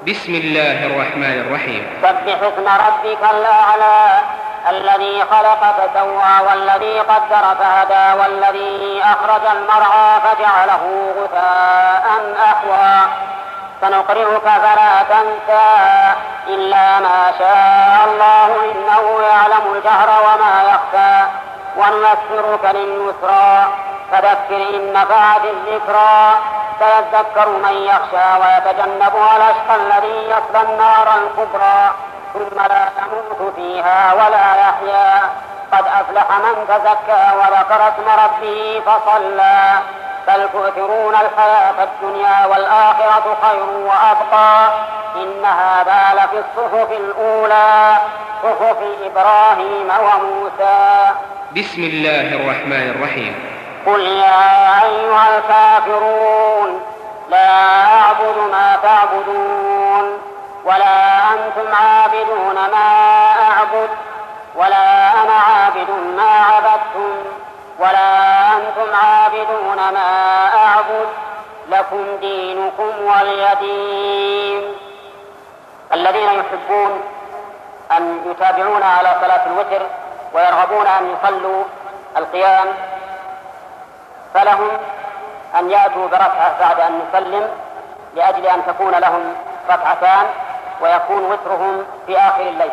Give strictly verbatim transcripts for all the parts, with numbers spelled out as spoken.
بسم الله الرحمن الرحيم. سبح اسم ربك الأعلى الذي خلق فسوى والذي قدر فهدى والذي أخرج المرعى فجعله غثاء أحوى سنقرئك فلا تنسى إلا ما شاء الله إنه يعلم الجهر وما يخفى ونيسرك لليسرى فذكر إن نفعت الذكرى سيذكر من يخشى ويتجنبها الأشقى الذي يصلى النار الكبرى ثم لا يموت فيها ولا يحيا قد أفلح من تزكى وذكر اسم ربه فصلى بل تؤثرون الحياة الدنيا والآخرة خير وأبقى إن هذا لفي الصحف الأولى صحف إبراهيم وموسى. بسم الله الرحمن الرحيم. قل يا أيها الكافرون لا أعبد ما تعبدون ولا أنتم عابدون ما أعبد ولا أنا عابد ما عبدتم ولا أنتم عابدون ما أعبد لكم دينكم ولي دين. الذين يحبون أن يتابعون على صلاة الوتر ويرغبون أن يصلوا القيام فلهم أن يأتوا بركعة بعد أن نسلم لأجل أن تكون لهم ركعتان ويكون وترهم في آخر الليل.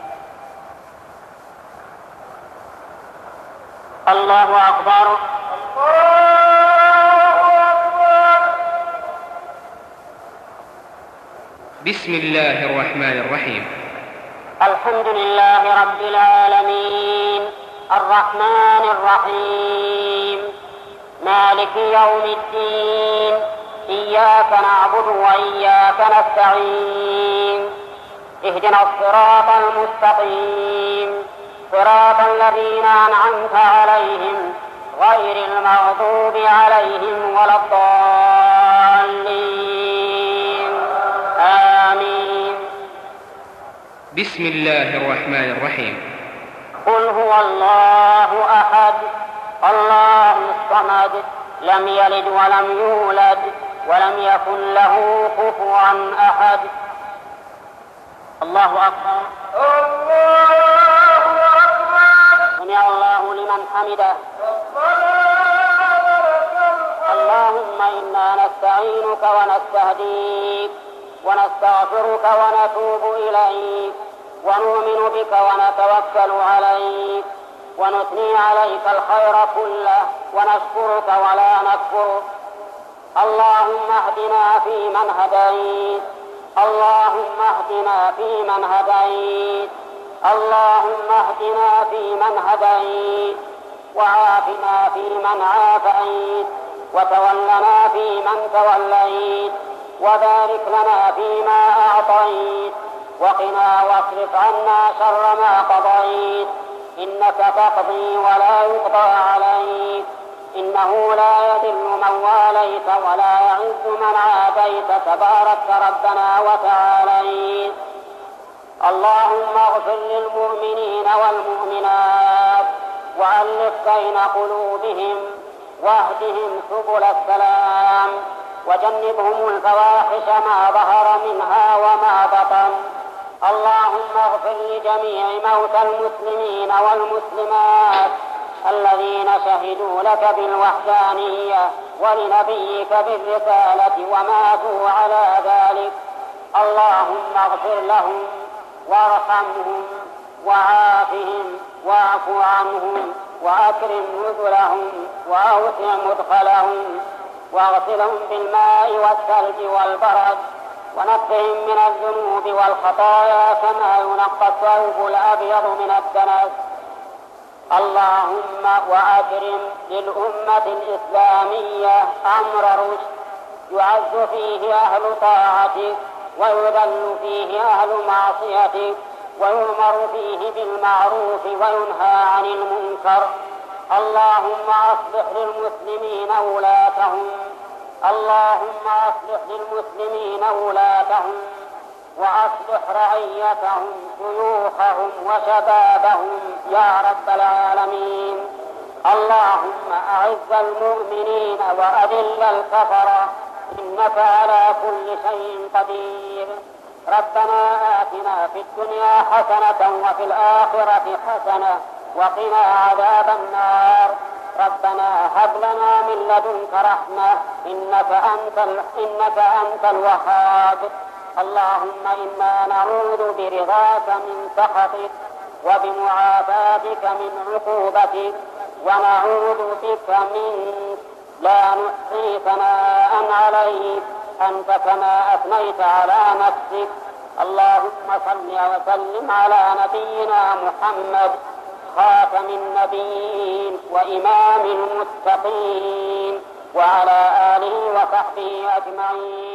الله أكبر. بسم الله الرحمن الرحيم. الحمد لله رب العالمين الرحمن الرحيم مالك يوم الدين إياك نعبد وإياك نستعين اهدنا الصراط المستقيم صراط الذين أنعمت عليهم غير المغضوب عليهم ولا الضالين آمين. بسم الله الرحمن الرحيم. قل هو الله أحد الله الصمد لم يلد ولم يولد ولم يكن له كفوا أحد. الله أكبر. الله أكبر. سمع الله لمن حمده. اللهم إنا نستعينك ونستهديك ونستغفرك ونتوب إليك ونؤمن بك ونتوكل عليك ونثني عليك الخير كله ونشكرك ولا نكفرك. اللهم اهدنا فيمن هديت اللهم اهدنا فيمن هديت اللهم اهدنا فيمن هديت وعافنا فيمن عافيت وتولنا فيمن توليت وبارك لنا فيما أعطيت وقنا واصرف عنا شر ما قضيت إنك تقضي ولا يقضى عليك إنه لا يذل من واليت ولا يعز من عاديت تبارك ربنا وتعاليت. اللهم اغفر للمؤمنين والمؤمنات وألف بين قلوبهم واهدهم سبل السلام وجنبهم الفواحش ما ظهر منها وما بطن. اللهم اغفر لجميع موتى المسلمين والمسلمات الذين شهدوا لك بالوحدانية ولنبيك بالرسالة وماتوا على ذلك. اللهم اغفر لهم وارحمهم وعافهم واعف عنهم وأكرم نزلهم وأوسع مدخلهم واغسلهم بالماء والثلج والبرد ونقهم من الذنوب والخطايا كما ينقى الثوب الأبيض من الدنس. اللهم وأكرم للأمة الإسلامية أمر رشد يعز فيه أهل طاعتك ويذل فيه أهل معصيتك ويؤمر فيه بالمعروف وينهى عن المنكر. اللهم أصلح للمسلمين ولاتهم اللهم أصلح للمسلمين ولاتهم وأصلح رعيتهم شيوخهم وشبابهم يا رب العالمين. اللهم أعز المؤمنين وأذل الكفرة إنك على كل شيء قدير. ربنا آتنا في الدنيا حسنة وفي الآخرة حسنة وقنا عذاب النار. ربنا هب لنا من لدنك رحمة إنك أنت, إنك أنت الوهاب. اللهم إنا نعوذ برضاك من سخطك وبمعافاتك من عقوبتك ونعوذ بك منك لا نحصي ثناء عليك أنت كما أثنيت على نفسك. اللهم صل وسلم على نبينا محمد خاتم النبيين وإمام المتقين وعلى آله وصحبه أجمعين.